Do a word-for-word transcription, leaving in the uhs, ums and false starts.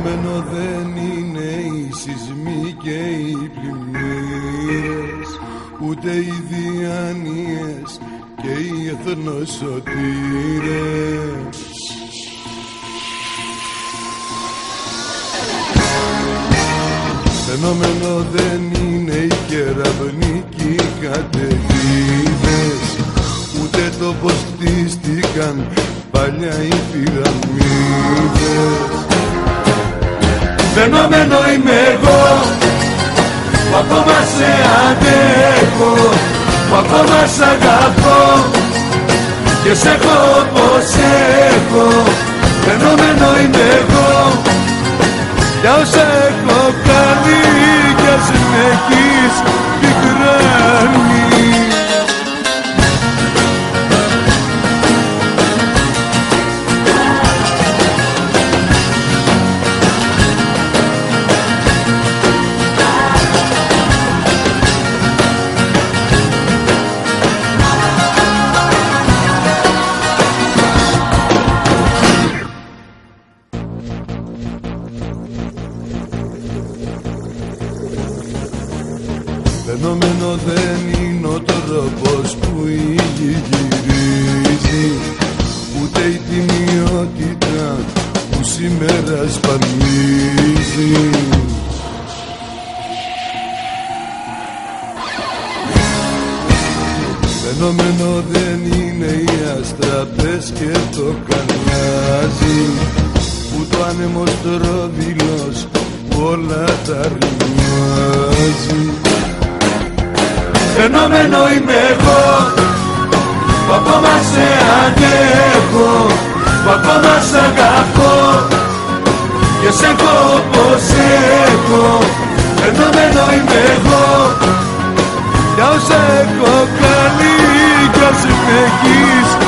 Φαινόμενο δεν είναι οι σεισμοί και οι πλημμύρες, ούτε οι διάνοιες και οι εθνοσωτήρες. Φαινόμενο δεν είναι οι κεραυνικοί καταιγίδες, ούτε το πως χτίστηκαν παλιά οι πυραμίδες. Φαινόμενο είμαι εγώ που ακόμα σε αντέχω, που ακόμα σ' αγαπώ και σ' έχω όπως έχω. Φαινόμενο είμαι εγώ για όσα έχω κάνει κι ας με έχεις πικράνει. Φαινόμενο δεν είναι ο τρόπος που η γη γυρίζει, ούτε η τιμιότητα που σήμερα σπανίζει. Φαινόμενο δεν είναι οι αστραπές και το κανιάζει, που το άνεμος τρόδιλος που όλα τα ρημάζει. Φαινόμενο είμαι εγώ που ακόμα σε αντέχω, που ακόμα σ' αγαπώ και σ' έχω όπως έχω. Φαινόμενο είμαι εγώ για όσα έχω κάνει κι ας με έχεις